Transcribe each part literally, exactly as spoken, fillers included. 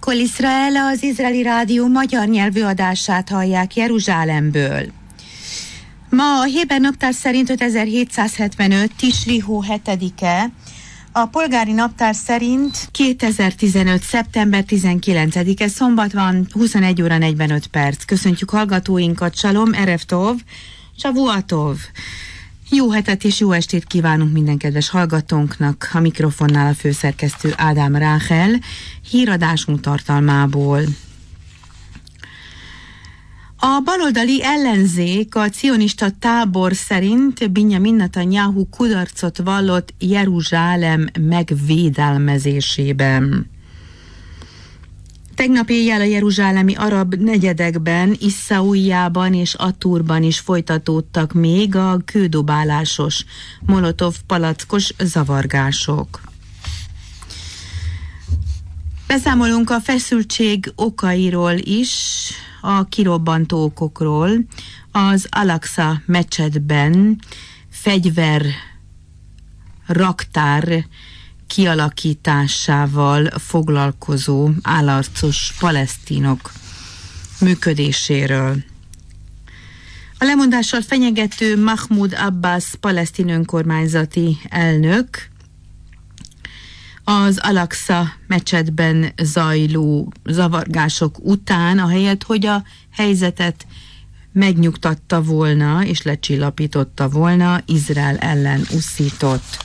Kol Israel, az izraeli rádió magyar nyelvű adását hallják Jeruzsálemből. Ma a héber naptár szerint ötezer-hétszázhetvenöt Tisri hó hetedike, a polgári naptár szerint kétezer-tizenöt szeptember tizenkilencedike, szombat van, huszonegy óra negyvenöt perc. Köszöntjük hallgatóinkat, Shalom, Erev Tov, Shavuatov. Jó hetet és jó estét kívánunk minden kedves hallgatónknak. A mikrofonnál a főszerkesztő Ádám Ráhel, híradásunk tartalmából. A baloldali ellenzék, a cionista tábor szerint Binyamin Netanyahu kudarcot vallott Jeruzsálem megvédelmezésében. Tegnap éjjel a jeruzsálemi arab negyedekben, Iszaújjában és Aturban is folytatódtak még a kődobálásos, molotov palackos zavargások. Beszámolunk a feszültség okairól is, a kirobbantó okokról. Az Al-Aqsa mecsetben fegyver raktár kialakításával foglalkozó állarcos palesztinok működéséről. A lemondással fenyegető Mahmoud Abbas palesztin önkormányzati elnök az Al-Aqsa mecsetben zajló zavargások után, ahelyett, hogy a helyzetet megnyugtatta volna és lecsillapította volna, Izrael ellen uszított.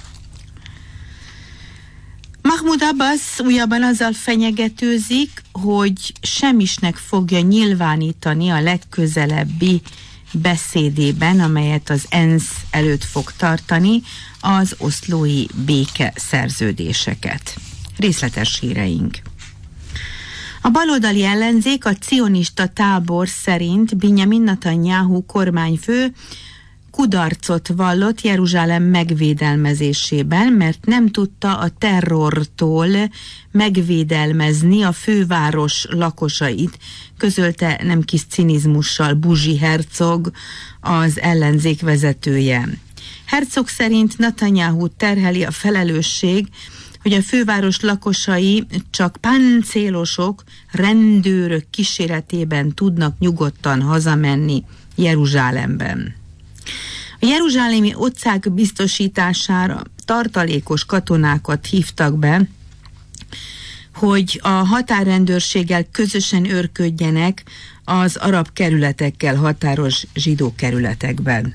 Mahmoud Abbas újabban azzal fenyegetőzik, hogy semmisnek fogja nyilvánítani a legközelebbi beszédében, amelyet az ENSZ előtt fog tartani, az oszlói béke szerződéseket. Részletes híreink. A baloldali ellenzék, a cionista tábor szerint Binyamin Netanyahu kormányfő kudarcot vallott Jeruzsálem megvédelmezésében, mert nem tudta a terrortól megvédelmezni a főváros lakosait, közölte nem kis cinizmussal Buzsi Herzog, az ellenzék vezetője. Herzog szerint Netanyahu terheli a felelősség, hogy a főváros lakosai csak páncélosok, rendőrök kíséretében tudnak nyugodtan hazamenni Jeruzsálemben. A jeruzsálemi otcák biztosítására tartalékos katonákat hívtak be, hogy a határrendőrséggel közösen őrködjenek az arab kerületekkel határos zsidó kerületekben.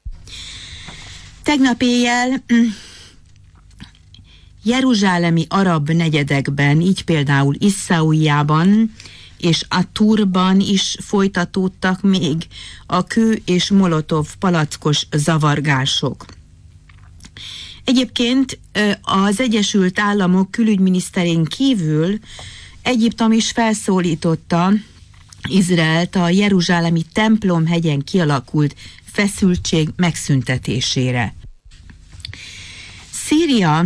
Tegnap éjjel jeruzsálemi arab negyedekben, így például Iszaújjában és Aturban is folytatódtak még a kő és molotov palackos zavargások. Egyébként az Egyesült Államok külügyminiszterén kívül Egyiptom is felszólította Izraelt a jeruzsálemi templomhegyen kialakult feszültség megszüntetésére. Szíria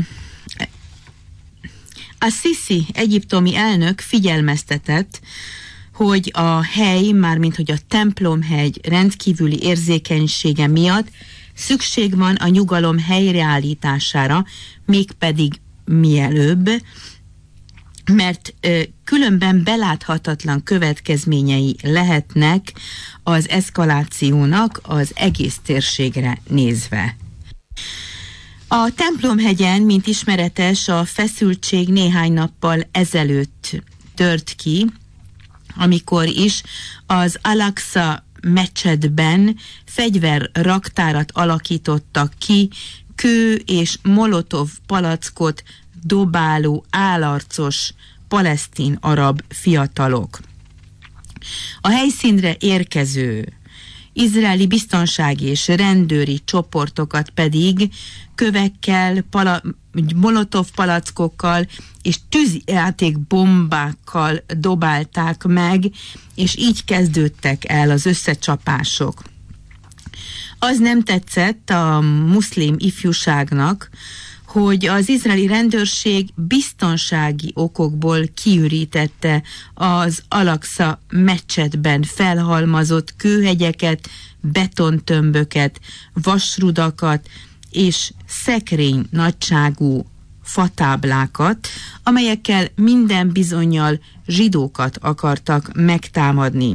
A Sisi egyiptomi elnök figyelmeztetett, hogy a hely, mármint hogy a templomhegy rendkívüli érzékenysége miatt szükség van a nyugalom helyreállítására, mégpedig mielőbb, mert ö, különben beláthatatlan következményei lehetnek az eszkalációnak az egész térségre nézve. A templomhegyen, mint ismeretes, a feszültség néhány nappal ezelőtt tört ki, amikor is az Al-Aqsa mecsetben fegyverraktárat alakítottak ki kő és molotov palackot dobáló állarcos palesztin arab fiatalok. A helyszínre érkező izraeli biztonsági és rendőri csoportokat pedig kövekkel, pala, molotov palackokkal és tűzjáték bombákkal dobálták meg, és így kezdődtek el az összecsapások. Az nem tetszett a muszlim ifjúságnak, hogy az izraeli rendőrség biztonsági okokból kiürítette az Al-Aqsa mecsetben felhalmazott kőhegyeket, betontömböket, vasrudakat és szekrény nagyságú fatáblákat, amelyekkel minden bizonnyal zsidókat akartak megtámadni.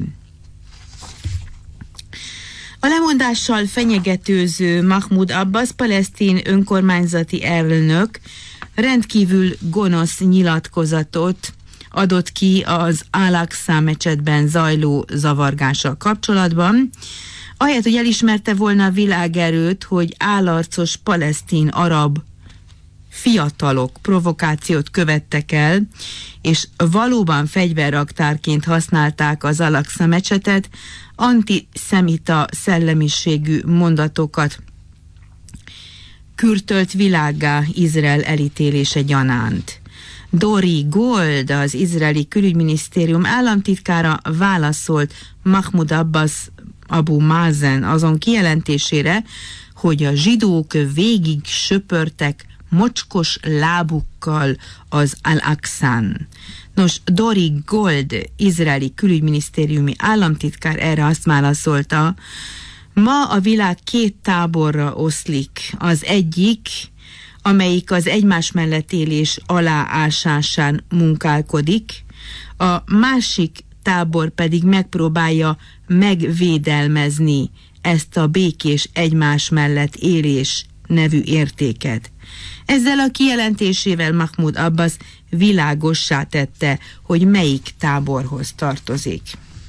A lemondással fenyegetőző Mahmoud Abbas palesztin önkormányzati elnök rendkívül gonosz nyilatkozatot adott ki az Al-Aqsa mecsetben zajló zavargással kapcsolatban, ahelyett, hogy elismerte volna a világerőt, hogy állarcos palesztin arab fiatalok provokációt követtek el, és valóban fegyverraktárként használták az Al-Aqsa mecsetet, antiszemita szellemiségű mondatokat kürtölt világgá Izrael elítélése gyanánt. Dori Gold, az izraeli külügyminisztérium államtitkára válaszolt Mahmoud Abbas Abu Mazen azon kijelentésére, hogy a zsidók végig söpörtek mocskos lábukkal az Al-Aqszán. Nos, Dori Gold, izraeli külügyminisztériumi államtitkár erre azt válaszolta, ma a világ két táborra oszlik. Az egyik, amelyik az egymás mellett élés aláásásán munkálkodik, a másik tábor pedig megpróbálja megvédelmezni ezt a békés egymás mellett élés nevű értéket. Ezzel a kijelentésével Mahmoud Abbas világossá tette, hogy melyik táborhoz tartozik.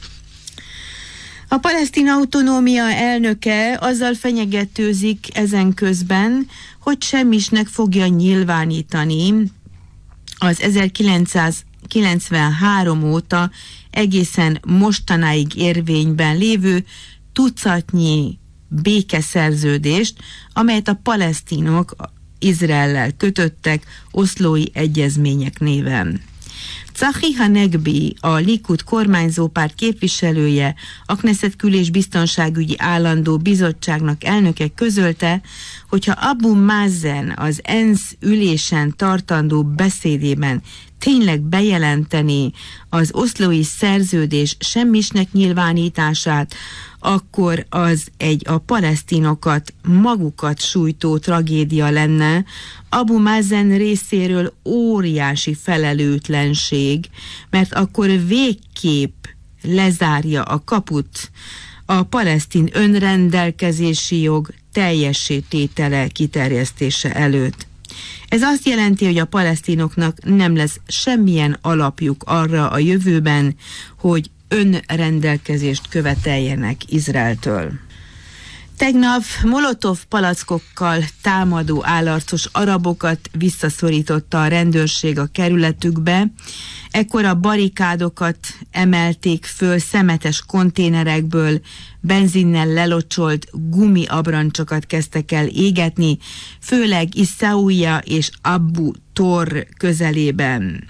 A palesztin autonómia elnöke azzal fenyegetőzik ezen közben, hogy semmisnek fogja nyilvánítani az ezerkilencszázkilencvenhárom óta egészen mostanáig érvényben lévő tucatnyi békeszerződést, amelyet a palesztinok Izraellel kötöttek oszlói egyezmények néven. Tzachi Hanegbi, a Likud kormányzópárt képviselője, a Knesset Kül- és Biztonságügyi Állandó Bizottságnak elnöke közölte, hogyha Abu Mazen az ENSZ ülésen tartandó beszédében tényleg bejelenteni az oszlói szerződés semmisnek nyilvánítását, akkor az egy a palesztinokat magukat sújtó tragédia lenne, Abu Mazen részéről óriási felelőtlenség, mert akkor végképp lezárja a kaput a palesztin önrendelkezési jog teljessé tétele kiterjesztése előtt. Ez azt jelenti, hogy a palesztinoknak nem lesz semmilyen alapjuk arra a jövőben, hogy önrendelkezést követeljenek Izraeltől. Tegnap molotov palackokkal támadó állarcos arabokat visszaszorította a rendőrség a kerületükbe, ekkor a barikádokat emelték föl szemetes konténerekből, benzinnel lelocsolt gumiabrancsokat kezdtek el égetni, főleg Iszauja és Abu Tor közelében.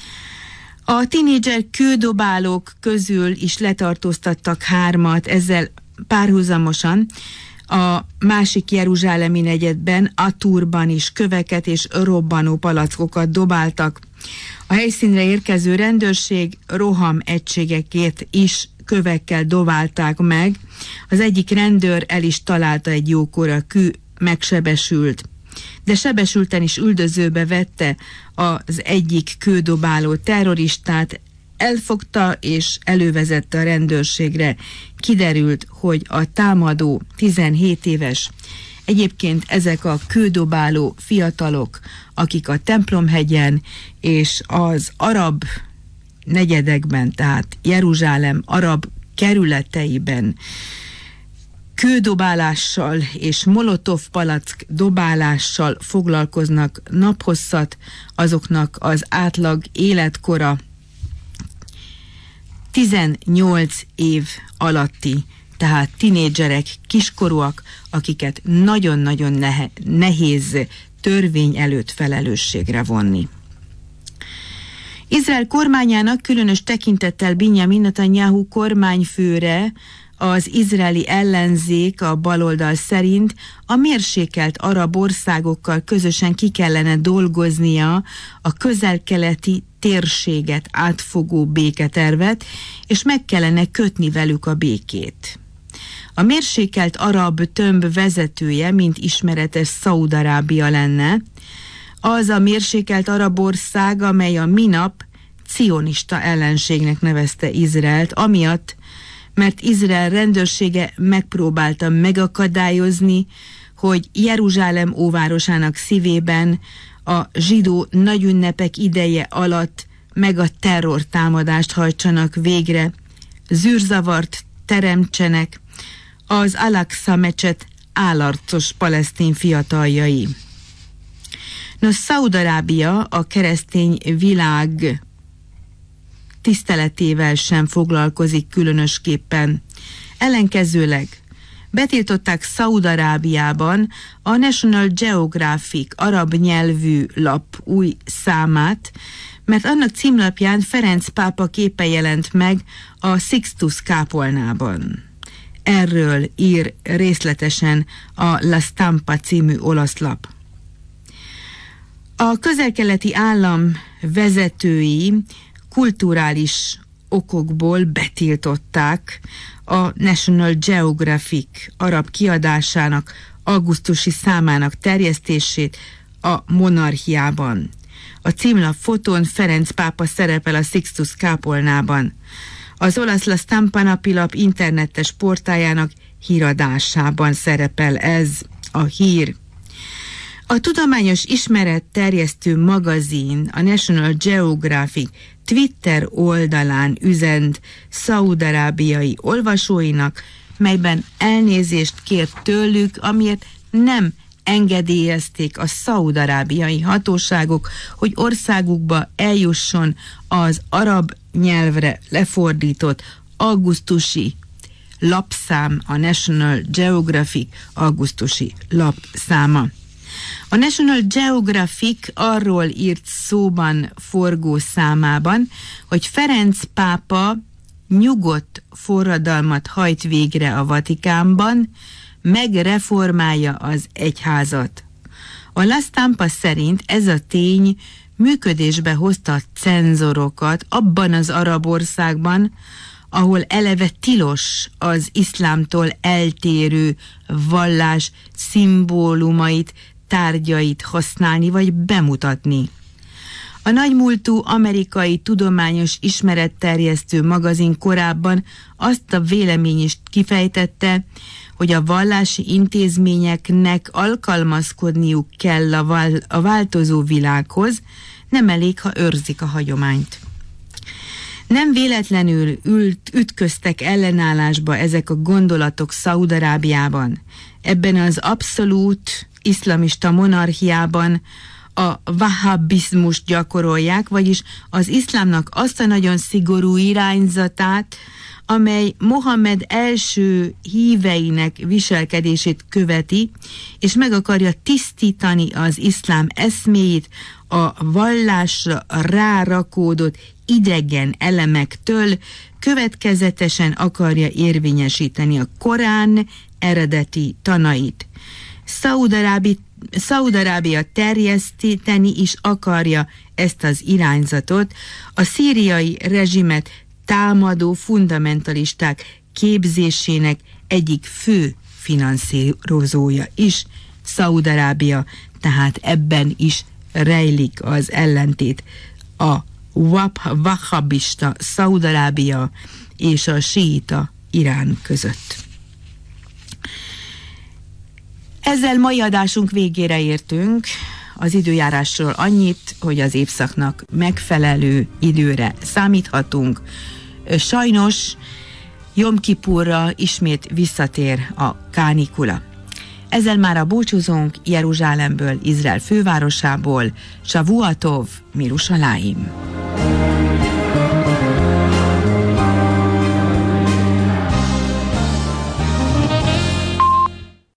A tinédzser kődobálók közül is letartóztattak hármat, ezzel párhuzamosan a másik jeruzsálemi negyedben, Aturban is köveket és robbanó palackokat dobáltak. A helyszínre érkező rendőrség roham egységekét is kövekkel dobálták meg. Az egyik rendőr el is találta egy jókora kő, megsebesült. De sebesülten is üldözőbe vette az egyik kődobáló terroristát, elfogta és elővezette a rendőrségre. Kiderült, hogy a támadó tizenhét éves. Egyébként ezek a kődobáló fiatalok, akik a Templomhegyen és az arab negyedekben, tehát Jeruzsálem arab kerületeiben kődobálással és molotov palack dobálással foglalkoznak naphosszat, azoknak az átlag életkora tizennyolc év alatti, tehát tinédzserek, kiskorúak, akiket nagyon-nagyon nehe, nehéz törvény előtt felelősségre vonni. Izrael kormányának különös tekintettel Binyamin Netanyahu kormányfőre az izraeli ellenzék a baloldal szerint a mérsékelt arab országokkal közösen ki kellene dolgoznia a közel-keleti térséget átfogó béketervet, és meg kellene kötni velük a békét. A mérsékelt arab tömb vezetője, mint ismeretes, Szaúd-Arábia lenne, az a mérsékelt arab ország, amely a minap cionista ellenségnek nevezte Izraelt, amiatt, mert Izrael rendőrsége megpróbálta megakadályozni, hogy Jeruzsálem óvárosának szívében a zsidó nagyünnepek ideje alatt meg a terrortámadást hajtsanak végre, zűrzavart teremtsenek az Al-Aqsa mecset álarcos palesztin fiataljai. Nos, Szaúd-Arábia a keresztény világ tiszteletével sem foglalkozik különösképpen. Ellenkezőleg betiltották Szaúd-Arábiában a National Geographic arab nyelvű lap új számát, mert annak címlapján Ferenc pápa képe jelent meg a Sixtus kápolnában. Erről ír részletesen a La Stampa című olasz lap. A közel-keleti állam vezetői kulturális okokból betiltották a National Geographic arab kiadásának augusztusi számának terjesztését a monarchiában. A címlap fotón Ferenc pápa szerepel a Sixtus kápolnában. Az olasz La Stampa napilap internetes portájának híradásában szerepel ez a hír. A tudományos ismeretterjesztő magazin, a National Geographic Twitter oldalán üzent szaúd-arábiai olvasóinak, melyben elnézést kért tőlük, amiért nem engedélyezték a szaúd-arábiai hatóságok, hogy országukba eljusson az arab nyelvre lefordított augusztusi lapszám, a National Geographic augusztusi lapszáma. A National Geographic arról írt szóban forgó számában, hogy Ferenc pápa nyugodt forradalmat hajt végre a Vatikánban, megreformálja az egyházat. A La Stampa szerint ez a tény működésbe hozta a cenzorokat abban az arab országban, ahol eleve tilos az iszlámtól eltérő vallás szimbólumait, tárgyait használni vagy bemutatni. A nagymúltú amerikai tudományos ismeretterjesztő magazin korábban azt a véleményt is kifejtette, hogy a vallási intézményeknek alkalmazkodniuk kell a, vál- a változó világhoz, nem elég, ha őrzik a hagyományt. Nem véletlenül ült, ütköztek ellenállásba ezek a gondolatok Szaúd-Arábiában. Ebben az abszolút iszlamista monarchiában a vahabbizmust gyakorolják, vagyis az iszlámnak azt a nagyon szigorú irányzatát, amely Mohamed első híveinek viselkedését követi, és meg akarja tisztítani az iszlám eszméjét a vallásra rárakódott idegen elemektől, következetesen akarja érvényesíteni a Korán eredeti tanait. Szaúd-Arábia terjeszteni is akarja ezt az irányzatot, a szíriai rezsimet támadó fundamentalisták képzésének egyik fő finanszírozója is Szaúd-Arábia, tehát ebben is rejlik az ellentét a wahhabista Szaúd-Arábia és a síita Irán között. Ezzel mai adásunk végére értünk. Az időjárásról annyit, hogy az évszaknak megfelelő időre számíthatunk. Sajnos Jom Kipurra ismét visszatér a kánikula. Ezzel már a búcsúzónk Jeruzsálemből, Izrael fővárosából, Shavuatov, Mirushalayim.